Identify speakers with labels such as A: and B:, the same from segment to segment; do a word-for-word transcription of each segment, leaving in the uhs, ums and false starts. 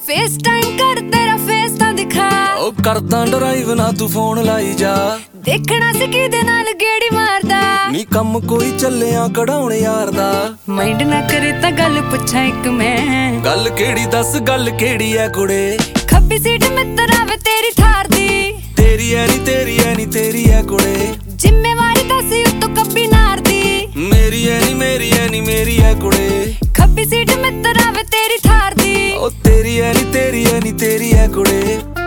A: face time कर तेरा face तां दिखा
B: ओ करदा ड्राइव ना तू फोन लाई जा
A: देखना सी किदे नाल गेड़ी मारदा
B: नी कम कोई चलिया कढाउण यार दा
A: माइंड ना करे तां गल पुछां इक मैं
B: गल केड़ी दस गल केड़ी ऐ कुड़े
A: खब्बी सीट मित्तरा वे तेरी थार दी
B: तेरी ऐ नी तेरी ऐ नी तेरी ऐ कुड़े
A: जिम्मेवारी दसी उत्तों कब्बी नार दी
B: मेरी ऐ नी मेरी ऐ नी मेरी ऐ कुड़े
A: खब्बी सीट मित्तरा वे तेरी थार दी
B: ओ तेरी ऐ नी तेरी ऐ नी तेरी ऐ कुड़े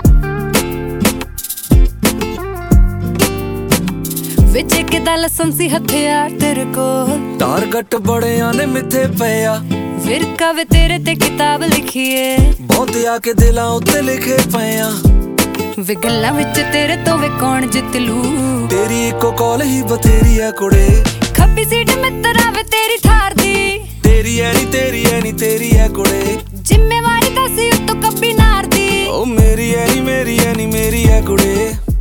A: विच इक दा लाइसेंसी हथियार तेरे कोल
B: टारगेट बड़ियां ने मिथे पिया
A: फिरका वे तेरे ते किताब लिखी है
B: बहुत आके दिलां उत्ते लिखे पिया
A: वे गल्लां विच तेरे तो वे कौन जित लू
B: तेरी इको कॉल ही बथेरी है कुड़े
A: खब्बी सीट मित्तरा वे तेरी थार दी
B: तेरी ऐ नी तेरी ऐ नी तेरी ऐ कुड़े
A: जिम्मेवारी दसी उत्तों कब्बी नार दी
B: ओ मेरी ऐ नी मेरी ऐ नी मेरी ऐ कुड़े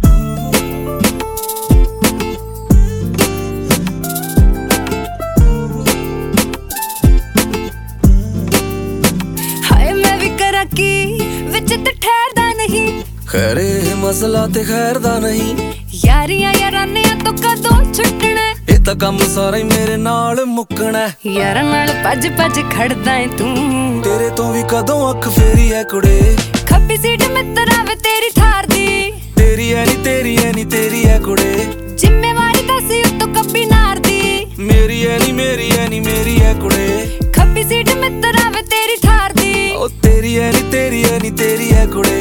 A: हाय मैं भी करा की विच ते ठहरदा नहीं
B: खैरे मसला ते खैर दा नहीं
A: यारियां याराने तो कदों छुटना
B: ए तां कम सारा ही मेरे नाल मुकना
A: यारां नाल भज भज खड़दा है तू
B: तेरे तो भी कदों अख फेरी है कुड़े
A: खब्बी सीट मित्तरा वे तेरी थार दी
B: तेरी ऐ नी तेरी ऐ नी तेरी ऐ कुड़े
A: जिम्मेवारी दसी उत्तों कब्बी नार दी
B: मेरी ऐ नी मेरी ऐ नी मेरी ऐ कुड़े
A: खब्बी सीट मित्तरा वे तेरी थार दी
B: ओ तेरी ऐ नी तेरी ऐ नी तेरी ऐ कुड़े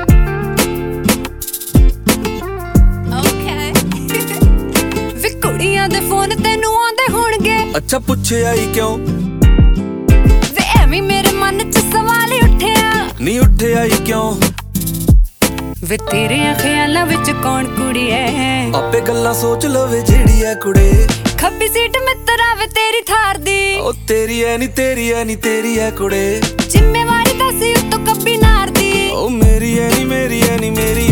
A: वे कुड़ियां दे फोन तेनू आंदे होणगे
B: अच्छा पुछे आई क्यों
A: वे एवें मेरे मन च सवाल ही उठिया
B: नी उठे आई क्यों
A: वे तेरे ख्यालां विच कौन कुड़ी है
B: आपे गल्लां सोच लवे जेड़ी ऐ कुड़े
A: खब्बी सीट मित्तरा वे तेरी थार दी
B: ओ तेरी ऐ नी तेरी ऐ नी तेरी ऐ कुड़े
A: जिम्मेवारी दसी उत्तों कब्बी नार दी
B: ओ मेरी ऐ नी मेरी ऐ नी मेरी